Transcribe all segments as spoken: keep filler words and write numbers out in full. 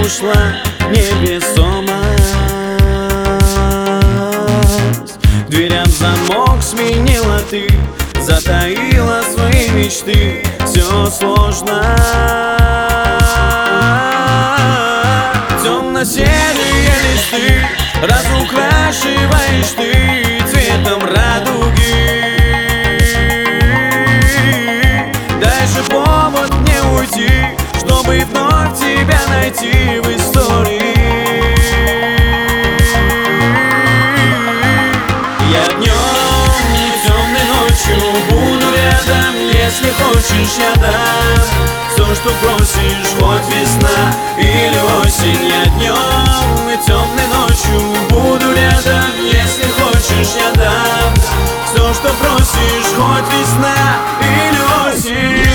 ушла невесомость. К дверям замок сменила ты, затаила свои мечты. Все сложно. Темно-серые листы разукрашиваешь ты цветом радуги. Дай же повод мне уйти, чтобы вновь тебя найти в истории. Я днем и темной ночью буду рядом, если хочешь, я дам все, что просишь, хоть весна или осень. Я днем и темной ночью буду рядом, если хочешь, я дам все, что просишь, хоть весна или осень.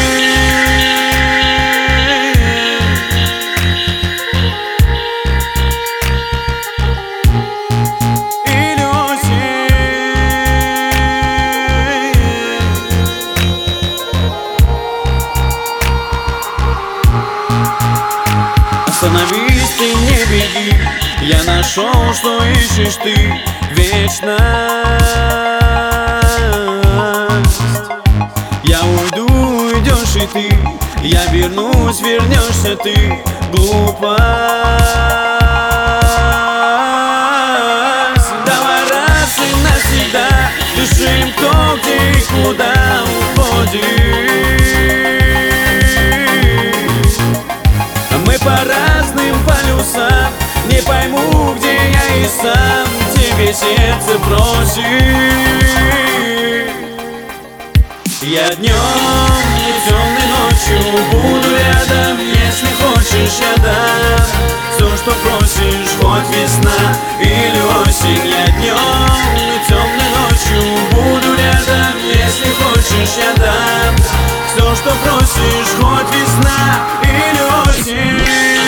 Остановись, ты не беги, я нашел, что ищешь ты, вечность. Я уйду, уйдешь и ты, я вернусь, вернешься ты, глупость. Давай раз и навсегда решим, кто где и куда уходит. Мы по разным полюсам, не пойму, где я и сам тебе сердце просит. Я днем и темной ночью буду рядом, если хочешь, я дам все, что просишь, хоть весна или осень. Я днем и темной ночью буду рядом, если хочешь, я дам все, что просишь, хоть весна или осень.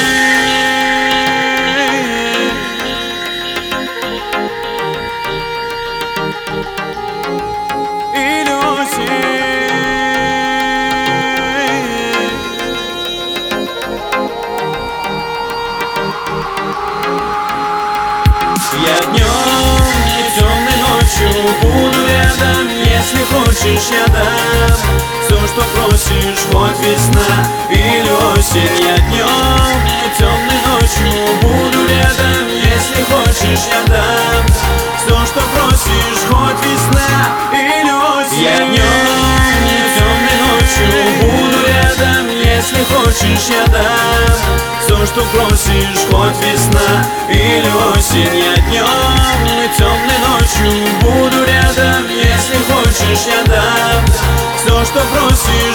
Я днем и темной ночью буду рядом, если хочешь, я дам все, что просишь, хоть весна или осень. Я днем и темной ночью буду рядом, если хочешь, я дам все, что просишь, хоть весна или осень. Я днем и темной ночью буду рядом, если хочешь, я дам все, что просишь, хоть весна или осень. Я днем и темной ночью буду рядом, если хочешь, я дам все, что просишь,